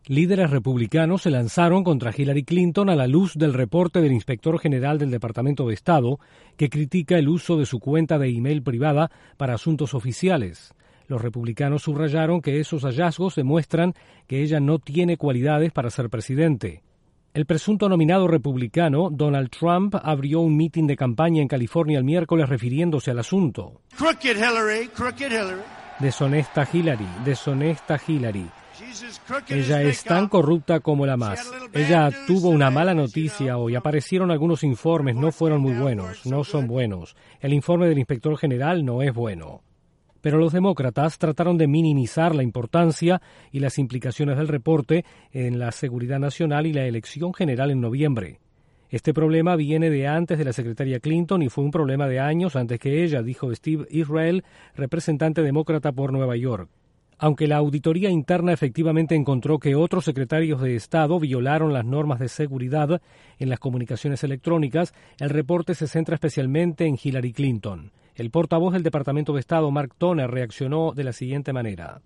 Líderes republicanos se lanzaron contra Hillary Clinton a la luz del reporte del inspector general del Departamento de Estado, que critica el uso de su cuenta de email privada para asuntos oficiales. Los republicanos subrayaron que esos hallazgos demuestran que ella no tiene cualidades para ser presidente. El presunto nominado republicano, Donald Trump, abrió un mitin de campaña en California el miércoles refiriéndose al asunto. Crooked Hillary, crooked Hillary. Deshonesta Hillary, deshonesta Hillary. Ella es tan corrupta como la más. Ella tuvo una mala noticia hoy. Aparecieron algunos informes, no fueron muy buenos, no son buenos. El informe del inspector general no es bueno. Pero los demócratas trataron de minimizar la importancia y las implicaciones del reporte en la seguridad nacional y la elección general en noviembre. Este problema viene de antes de la secretaria Clinton y fue un problema de años antes que ella, dijo Steve Israel, representante demócrata por Nueva York. Aunque la auditoría interna efectivamente encontró que otros secretarios de Estado violaron las normas de seguridad en las comunicaciones electrónicas, el reporte se centra especialmente en Hillary Clinton. El portavoz del Departamento de Estado, Mark Toner, reaccionó de la siguiente manera.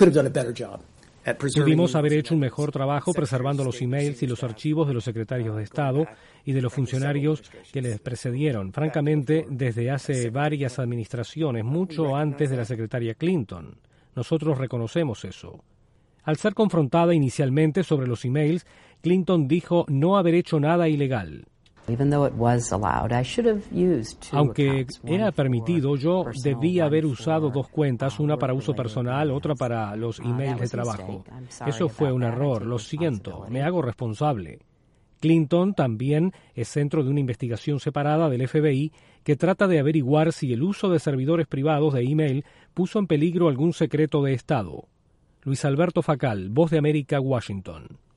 Pudimos haber hecho un mejor trabajo preservando los emails y los archivos de los secretarios de Estado y de los funcionarios que les precedieron, francamente, desde hace varias administraciones, mucho antes de la secretaria Clinton. Nosotros reconocemos eso. Al ser confrontada inicialmente sobre los emails, Clinton dijo no haber hecho nada ilegal. Aunque era permitido, yo debía haber usado dos cuentas, una para uso personal, otra para los emails de trabajo. Eso fue un error, lo siento, me hago responsable. Clinton también es centro de una investigación separada del FBI que trata de averiguar si el uso de servidores privados de email puso en peligro algún secreto de Estado. Luis Alberto Facal, Voz de América, Washington.